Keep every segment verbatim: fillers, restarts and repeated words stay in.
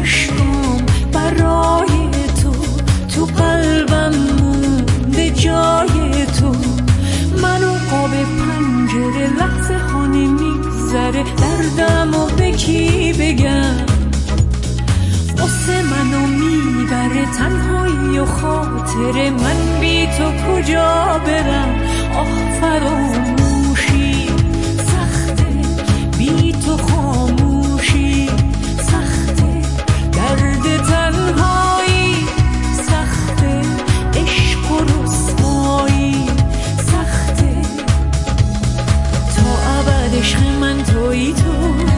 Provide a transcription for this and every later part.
اشکام برای تو، تو قلبم مونده جای تو. منو قاب پنجره لحظه ها نمیگذره، دردمو به کی بگم؟ قصه منو میبره تنهایی و خاطره، من بی تو کجا برم؟ آه فراموشی سخته، بی تو خاموشی سخته، درد تنهایی سخته، عشق و رسوایی سخته. تا ابد عشق من تویی تو،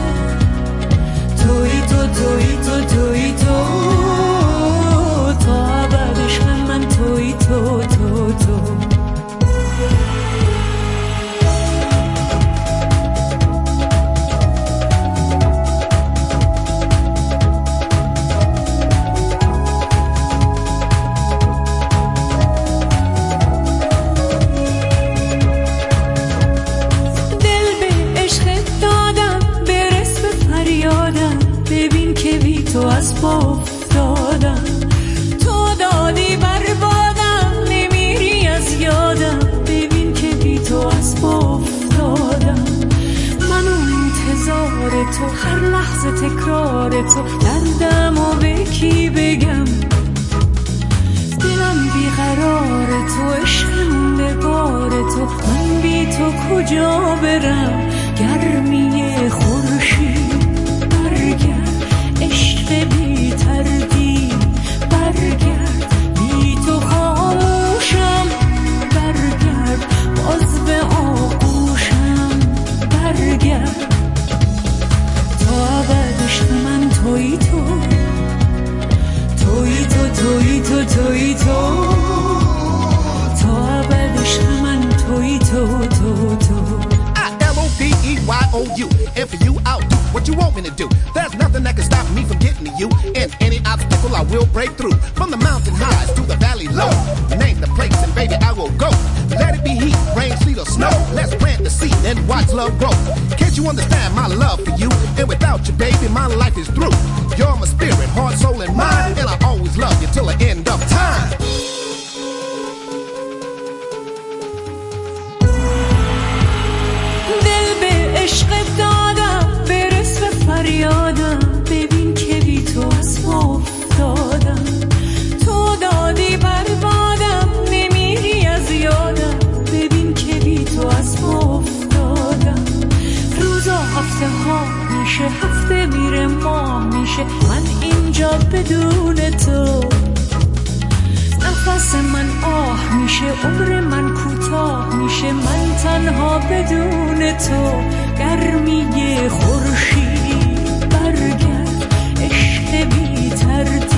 تویی تو تویی تو تویی تو، تا ابد عشق من تویی تو تو تو. تو از پا افتادم، تو دادی بربادم، نمیری از یادم. ببین که بی تو از پا افتادم، منو انتظار تو، هر لحظه تکرار تو، دردمو به کی بگم؟ دلم بیقرار تو، عشقم به بار تو، من بی تو کجا برم؟ گرمی خورشید برگرد، عشق بی تردید برگرد، بی تو خاموشم برگرد، باز به آغوشم برگرد. تا ابد عشق من تویی تو، تویی تو تویی تو تویی تو، تا ابد عشق من تویی تو تو تو. Y O U, and for you I'll do what you want me to do. There's nothing that can stop me from getting to you. And any obstacle I will break through. From the mountain highs to the valley low, name the place and baby I will go. Let it be heat, rain, sleet or snow. Let's plant the seed and watch love grow. Can't you understand my love for you? And without you baby my life is through. You're my spirit, heart, soul and mind, and I always love you till the end of time. عشق دادم برس به فریادم، ببین که بی تو از پا افتادم. تو دادی بربادم، نمیری از یادم. ببین که بی تو از پا افتادم. روزا هفته ها میشه، هفته میره ماه میشه، من اینجا بدون تو. نفس من آه میشه، عمر من کوتاه میشه، من تنها بدون تو. گرمی خورشید برگرد، عشق بی تردید